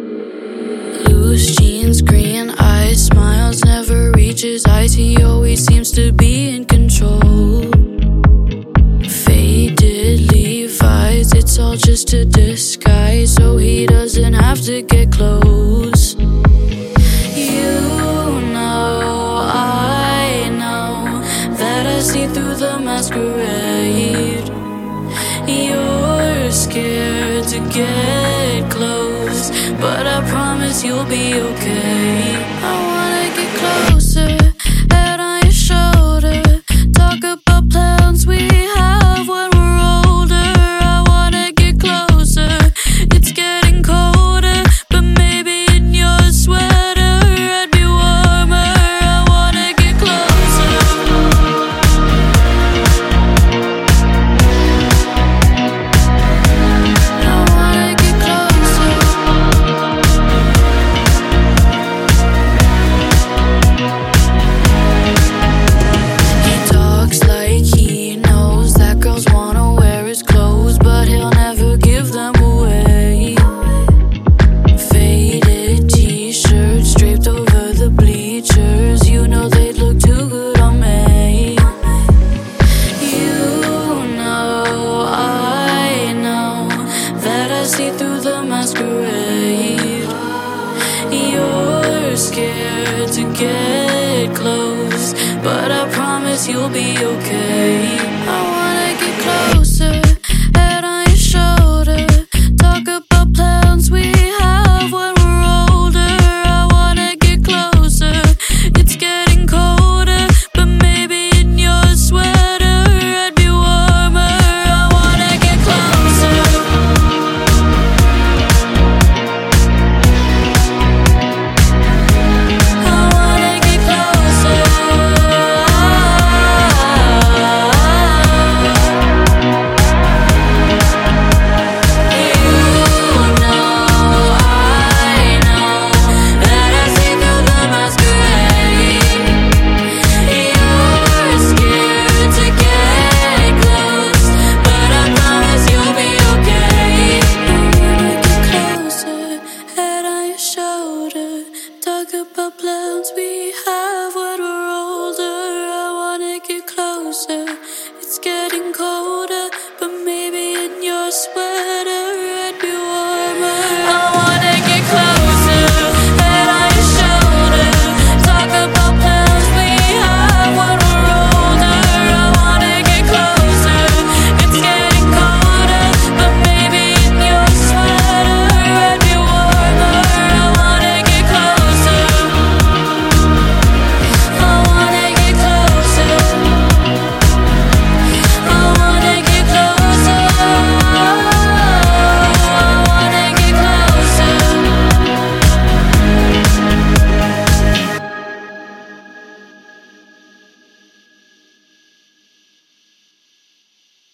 Loose jeans, green eyes, smiles, never reaches heights. He always seems to be in control. Faded Levi's, it's all just a disguise, so he doesn't have to get close. You know, I know that I see through the masquerade. You're scared to get close, but I promise you'll be okay. I wanna get closer, head on your shoulder, talk about plans we have when we're older. I wanna get closer, it's getting colder, but maybe in your sweater I'd be warmer. I wanna get closer. I wanna get closer. He talks like he knows that girls wanna wear his clothes, but he'll never give them away. Faded t-shirts draped over the bleachers, you know they'd look too good on me. You know, I know that I see through the masquerade. You're scared to get close, but I promise you'll be okay. I wanna get closer, head on your shoulder, talk about plans we have when we're older. I wanna get closer, it's getting colder, but maybe in your sweater I'd be warmer. I wanna get closer. I wanna get closer. You know, I know that I see through the masquerade. You're scared to get close, but I promise you'll be okay. I wanna get closer, head on your shoulder, talk about plans we have when we're older. I wanna get closer, it's getting colder, but maybe in your sweater